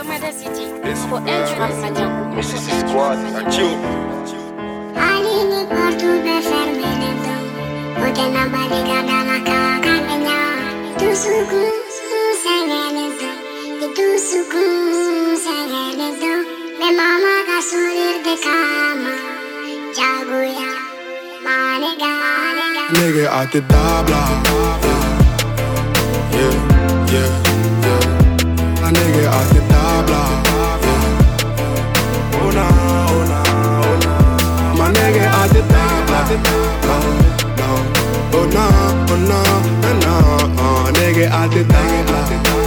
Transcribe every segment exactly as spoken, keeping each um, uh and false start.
Alameda City. For entrance, madame. Missus Squad, actiu. Aline Porto ferme lento. Ote na barrigada na cacanha. Tu suco, segredo. E tu suco, segredo. Me mama ka sulir de cama. Jaguya, manega, manega. Nigga out the dabla. Yeah, yeah, yeah. A nigga out the dabla. Oh nah, oh nah, oh nah. My nigga out the dabla. No, no. Oh nah, oh nah, oh nah. Uh, nigga out the dabla.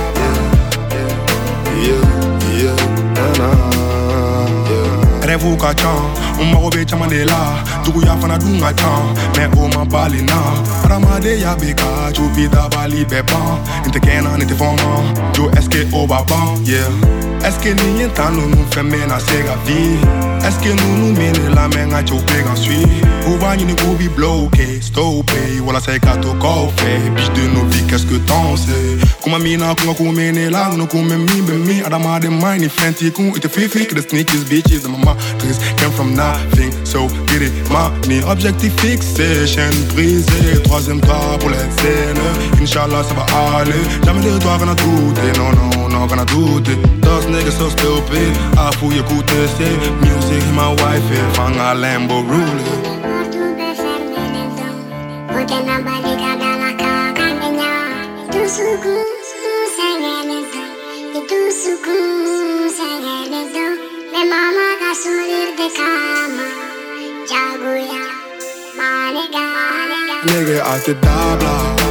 Yeah, yeah, yeah, nah. Revu ka chan, un mago be chaman de la. Dugu ya fana dunga chan, me o ma bali na. Aramade ya beka, chupita bali beban. Inte kena, inte fama, jo eske o baban, yeah. Eske ni yenta no nou feme na sega vi. Eske nou nou mene la menga chope gan sui. Ouva ni go bi bloqué, stoppé. Wala say kato kofe, biche de nos vies, qu'est-ce que t'en sais? Kuma mina, kuma kumene la, no kume mi be mi. Adamade mine, fenty kun, ite fifi, que the sneakers, bitches, the mama. Trees came from nothing, so get it money. Objectif fixation brisé. Troisième toit pour les scènes. Inch'Allah ça va aller. Jamais de toi qu'on a douté, non non non qu'on a douté. Those niggas so stupid. Ah faut y écouter c'est music my wife et fang a Lambo ruler. Ote na barrigada na cacanha. Tu suco, segredo. E tu suco, segredo. Me mama ka sulir de cama. Jaguya, manega, manega. Nigga out the dabla.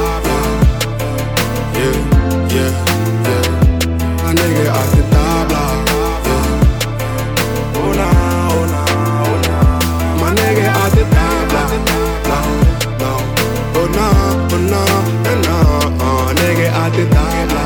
Yeah, yeah, yeah. A nigga out the dabla. Oh nah, oh nah, oh nah. My nigga out the dabla. No, no. Oh nah, oh nah, oh nah. Uh, nigga out the dabla.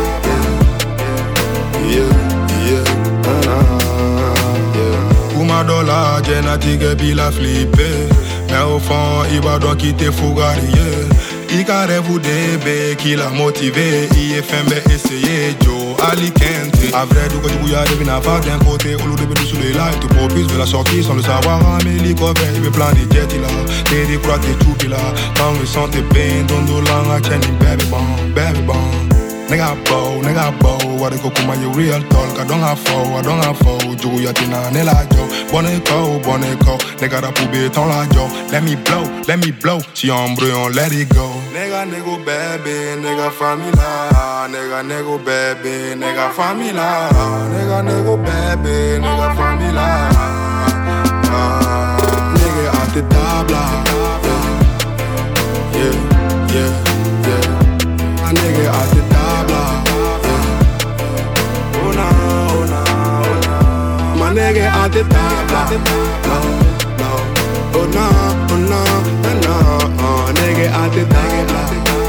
Yeah, yeah, oh nah. Uma dollar, genetique puis la flipper. Mais au fond, il va donc quitter Fougarier. Il carré vous débé, qui l'a motivé. Il est fait, mais essayez, Joe Alicante. A vrai, du coup, tu bouillas, devine à part d'un côté. Au lieu de bédou sous les lights, tu propulses vers la sortie sans le savoir. Mais l'hélicoptère, il veut plein de jets, il a. T'es des croix, t'es tout, il a. Quand le sang te peine, ton dos lang, a Kenny, baby bon, baby bon. Nigga bow, nigga bow, what the coco man, you real talk. I don't have foe, I don't have foe. Do ya tina nela jo, boneko, boneko. Nigga da poube ton la jo. Let me blow, let me blow. Si on brûle, let it go. Nigga nego baby, nigga famila. Nigga nego baby, nigga famila. Nigga nego baby, nigga famila. Nigga out the dabla. Yeah, yeah, yeah. A nigga out the nigga out the top, no, no, oh no, oh no, oh no, oh nigga out the top,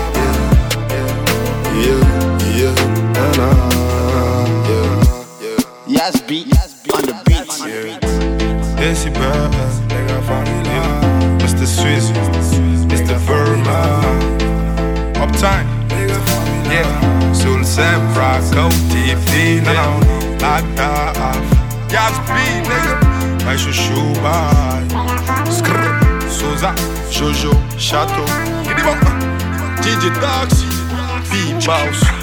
yeah, yeah, oh no, yeah, yeah. Yes, beat on the beats. Yeah. Desi Bird, nigga family, Mister Swiss, Mister Verma, Uptime, nigga family, yeah. Soul Sam, Rocco, T V, no, no, locked off. Yes, beat, nigga. My chouchou, bye. Skrrr, Souza, Jojo, Chateau. D J Taxi, Beat Boss.